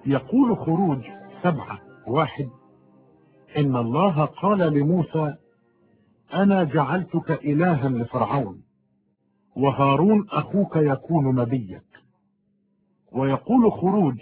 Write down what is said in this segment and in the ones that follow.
يقول خروج 7:1: إن الله قال لموسى: أنا جعلتك إلها لفرعون، وهارون أخوك يكون نبيك. ويقول خروج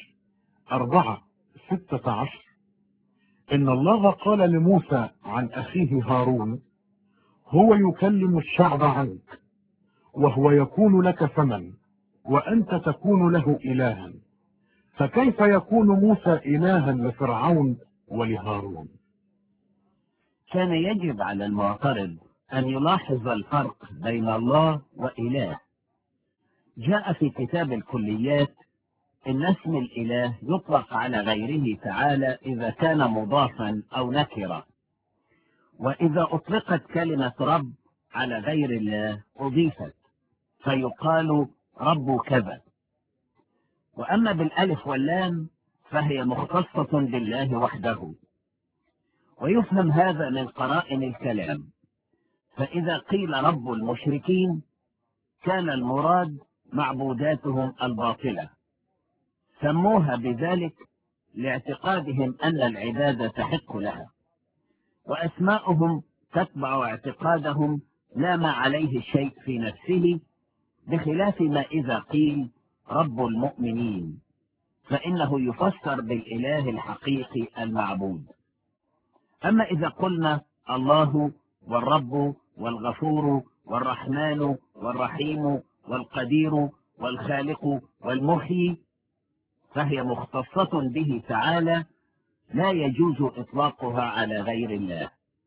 4:16: إن الله قال لموسى عن أخيه هارون: هو يكلم الشعب عنك، وهو يكون لك فما، وأنت تكون له إلها. فكيف يكون موسى إلها لفرعون ولهارون؟ كان يجب على المعترض أن يلاحظ الفرق بين الله وإله. جاء في كتاب الكليات إن اسم الإله يطلق على غيره تعالى إذا كان مضافا أو نكرا، وإذا أطلقت كلمة رب على غير الله أضيفت فيقال رب كذا. وأما بالألف واللام فهي مختصة بالله وحده. ويفهم هذا من قرائن الكلام، فإذا قيل رب المشركين كان المراد معبوداتهم الباطلة، سموها بذلك لاعتقادهم أن العبادة تحق لها، وأسماؤهم تتبع اعتقادهم لا ما عليه شيء في نفسه، بخلاف ما إذا قيل رب المؤمنين فإنه يفسر بالإله الحقيقي المعبود. أما إذا قلنا الله والرب والغفور والرحمن والرحيم والقدير والخالق والمحيي فهي مختصة به تعالى، لا يجوز إطلاقها على غير الله.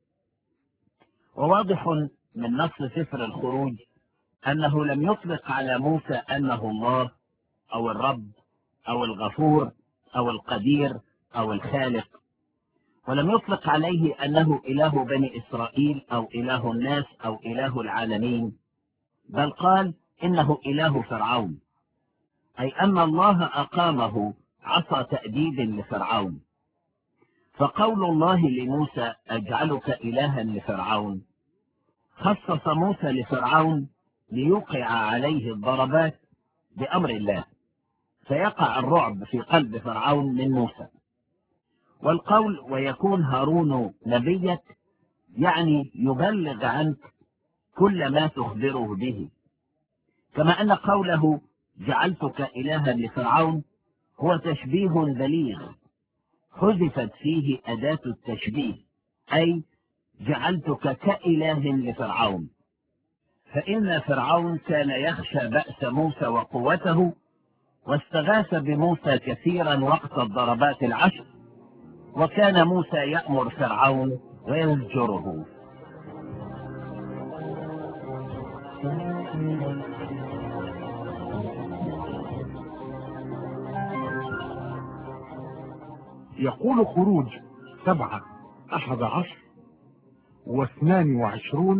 وواضح من نص سفر الخروج أنه لم يطلق على موسى أنه الله أو الرب أو الغفور أو القدير أو الخالق، ولم يطلق عليه أنه إله بني إسرائيل أو إله الناس أو إله العالمين، بل قال إنه إله فرعون، أي أن الله أقامه عصا تأديب لفرعون. فقول الله لموسى أجعلك إلها لفرعون خصص موسى لفرعون ليوقع عليه الضربات بأمر الله، فيقع الرعب في قلب فرعون من موسى. والقول ويكون هارون نبيك يعني يبلغ عنك كل ما تخبره به، كما أن قوله جعلتك إلها لفرعون هو تشبيه بليغ حذفت فيه أداة التشبيه، أي جعلتك كإله لفرعون، فإن فرعون كان يخشى بأس موسى وقوته، واستغاث بموسى كثيرا وقت الضربات العشر، وكان موسى يأمر فرعون ويزجره. يقول خروج 7:11 و22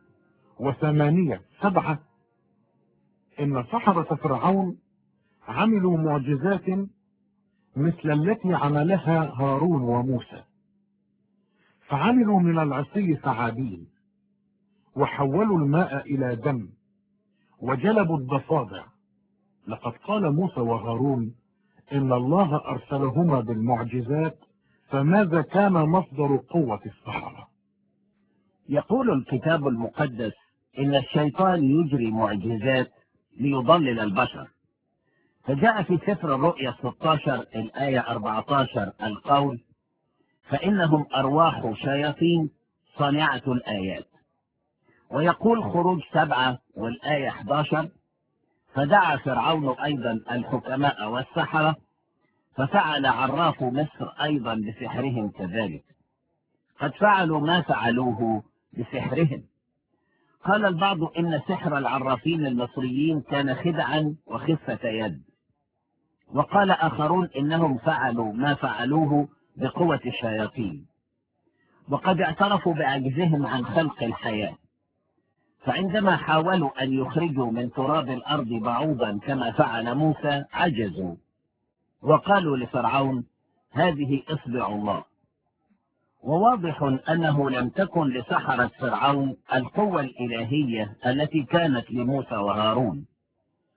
و8:7: إن سحرة فرعون عملوا معجزات مثل التي عملها هارون وموسى، فعملوا من العصي ثعابين، وحولوا الماء إلى دم، وجلبوا الضفادع. لقد قال موسى وهارون إن الله أرسلهما بالمعجزات، فماذا كان مصدر قوة السحرة؟ يقول الكتاب المقدس إن الشيطان يجري معجزات ليضلل البشر، فجاء في سفر الرؤيا 16 الآية 14 القول فإنهم أرواح شياطين صانعة الآيات. ويقول خروج 7 والآية 11 فدعا فرعون أيضا الحكماء والسحرة، ففعل عراف مصر أيضا بسحرهم كذلك، قد فعلوا ما فعلوه بسحرهم. قال البعض إن سحر العرافين المصريين كان خدعا وخفة يد، وقال آخرون إنهم فعلوا ما فعلوه بقوة الشياطين، وقد اعترفوا بعجزهم عن خلق الحياة، فعندما حاولوا أن يخرجوا من تراب الأرض بعوضا كما فعل موسى عجزوا، وقالوا لفرعون هذه إصبع الله. وواضح أنه لم تكن لسحرة فرعون القوة الإلهية التي كانت لموسى وهارون،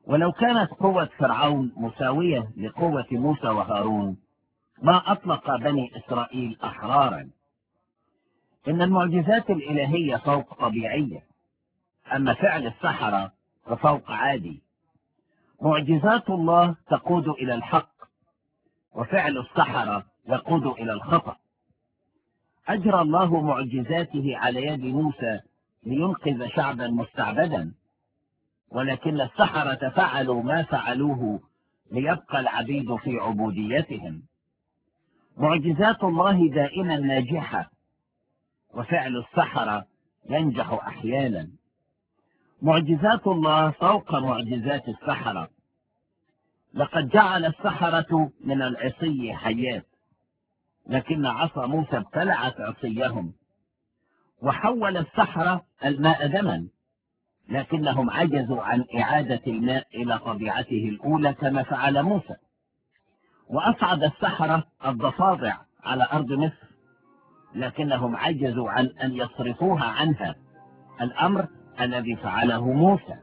ولو كانت قوة فرعون مساوية لقوة موسى وهارون ما أطلق بني إسرائيل أحرارا. إن المعجزات الإلهية فوق طبيعية، أما فعل السحرة ففوق عادي. معجزات الله تقود إلى الحق، وفعل السحرة يقود إلى الخطأ. أجرى الله معجزاته على يد موسى لينقذ شعبا مستعبدا، ولكن السحرة فعلوا ما فعلوه ليبقى العبيد في عبوديتهم. معجزات الله دائما ناجحة، وفعل السحرة ينجح أحيانا. معجزات الله فوق معجزات السحرة. لقد جعل السحرة من العصي حيات، لكن عصا موسى ابتلعت عصيهم. وحول السحرة الماء دما، لكنهم عجزوا عن إعادة الماء إلى طبيعته الأولى كما فعل موسى. وأصعد السحرة الضفادع على أرض مصر، لكنهم عجزوا عن أن يصرفوها عنها، الأمر الذي فعله موسى.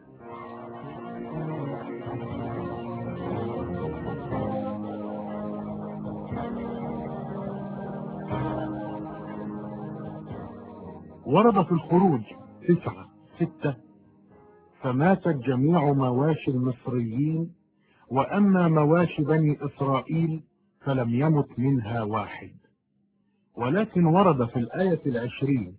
ورد في الخروج 9:6: فماتت جميع مواشي المصريين، وأما مواشي بني إسرائيل فلم يمت منها واحد. ولكن ورد في الآية 20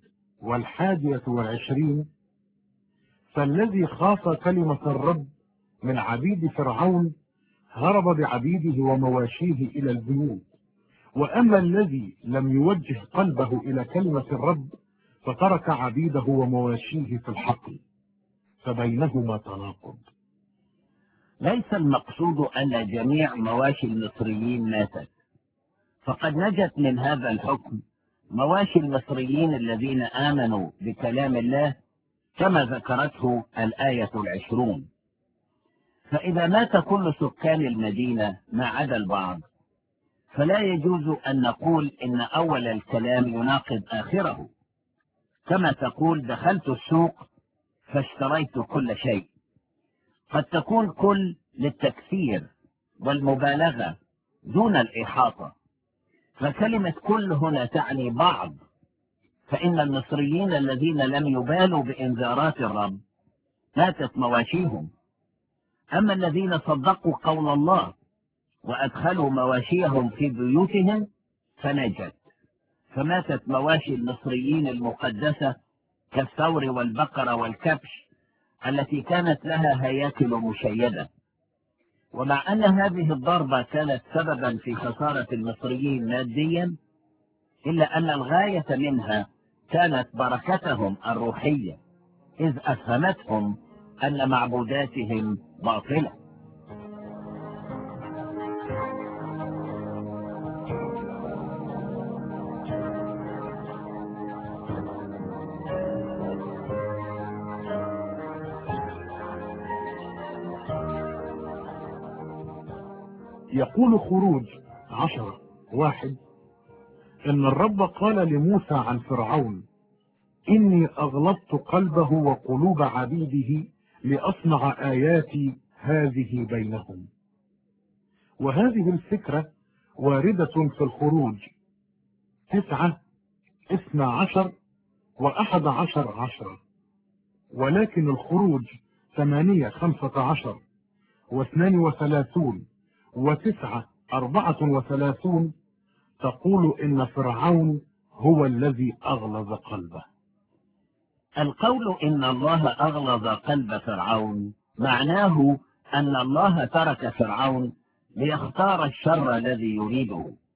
و21: فالذي خاف كلمة الرب من عبيد فرعون هرب بعبيده ومواشيه إلى البيوت، وأما الذي لم يوجه قلبه إلى كلمة الرب فترك عبيده ومواشيه في الحقل، فبينهما تناقض. ليس المقصود أن جميع مواشي المصريين ماتت، فقد نجت من هذا الحكم مواشي المصريين الذين آمنوا بكلام الله كما ذكرته الآية 20. فإذا مات كل سكان المدينة ما عدا البعض، فلا يجوز أن نقول إن أول الكلام يناقض آخره، كما تقول دخلت السوق فاشتريت كل شيء. قد تكون كل للتكثير والمبالغة دون الإحاطة، فكلمة كل هنا تعني بعض، فإن المصريين الذين لم يبالوا بإنذارات الرب ماتت مواشيهم، أما الذين صدقوا قول الله وأدخلوا مواشيهم في بيوتهم فنجت. فماتت مواشي المصريين المقدسة كالثور والبقرة والكبش التي كانت لها هياكل مشيدة. ومع أن هذه الضربة كانت سببا في خسارة المصريين ماديا، إلا أن الغاية منها كانت بركتهم الروحية، إذ أفهمتهم أن معبوداتهم باطلة. يقول خروج 10:1: إن الرب قال لموسى عن فرعون: إني أغلظت قلبه وقلوب عبيده لأصنع آياتي هذه بينهم. وهذه الفكرة واردة في الخروج 9:12 و11:10، ولكن الخروج 8:15 و32 و9:34 تقول إن فرعون هو الذي أغلظ قلبه. القول إن الله أغلظ قلب فرعون معناه أن الله ترك فرعون ليختار الشر الذي يريده،